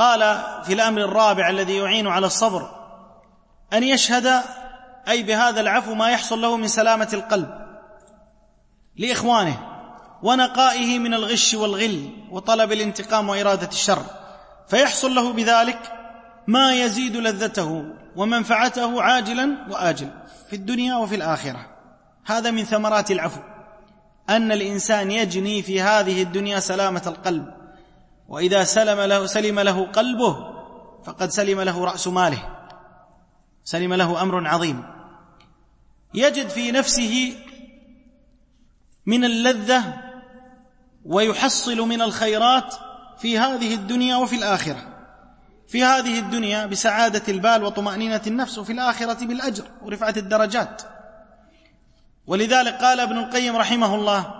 قال في الأمر الرابع الذي يعين على الصبر أن يشهد أي بهذا العفو ما يحصل له من سلامة القلب لإخوانه ونقائه من الغش والغل وطلب الانتقام وإرادة الشر، فيحصل له بذلك ما يزيد لذته ومنفعته عاجلا وآجلا في الدنيا وفي الآخرة. هذا من ثمرات العفو، أن الإنسان يجني في هذه الدنيا سلامة القلب، وإذا سلم له قلبه فقد سلم له رأس ماله، سلم له أمر عظيم، يجد في نفسه من اللذة ويحصل من الخيرات في هذه الدنيا وفي الآخرة. في هذه الدنيا بسعادة البال وطمأنينة النفس، وفي الآخرة بالأجر ورفعة الدرجات. ولذلك قال ابن القيم رحمه الله: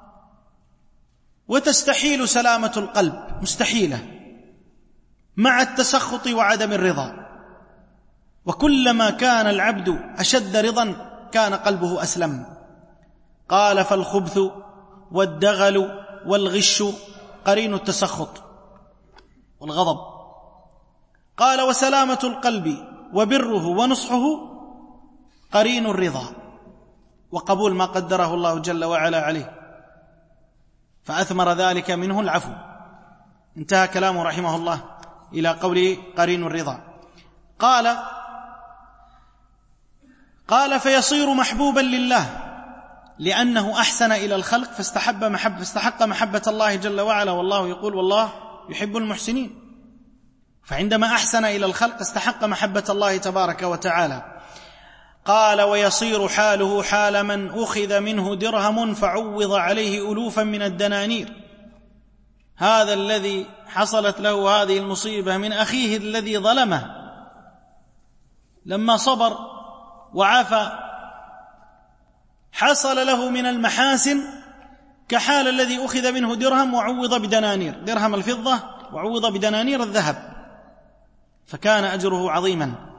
وتستحيل سلامة القلب، مستحيلة، مع التسخط وعدم الرضا، وكلما كان العبد أشد رضا كان قلبه أسلم. قال: فالخبث والدغل والغش قرين التسخط والغضب. قال: وسلامة القلب وبره ونصحه قرين الرضا وقبول ما قدره الله جل وعلا عليه، فأثمر ذلك منه العفو. انتهى كلامه رحمه الله إلى قوله قرين الرضا. قال: فيصير محبوبا لله لأنه أحسن إلى الخلق فاستحق محبة الله جل وعلا، والله يقول: والله يحب المحسنين. فعندما أحسن إلى الخلق استحق محبة الله تبارك وتعالى. قال: ويصير حاله حال من أخذ منه درهم فعوض عليه ألوفا من الدنانير. هذا الذي حصلت له هذه المصيبة من أخيه الذي ظلمه، لما صبر وعفى حصل له من المحاسن كحال الذي أخذ منه درهم وعوض بدنانير، درهم الفضة وعوض بدنانير الذهب، فكان أجره عظيما.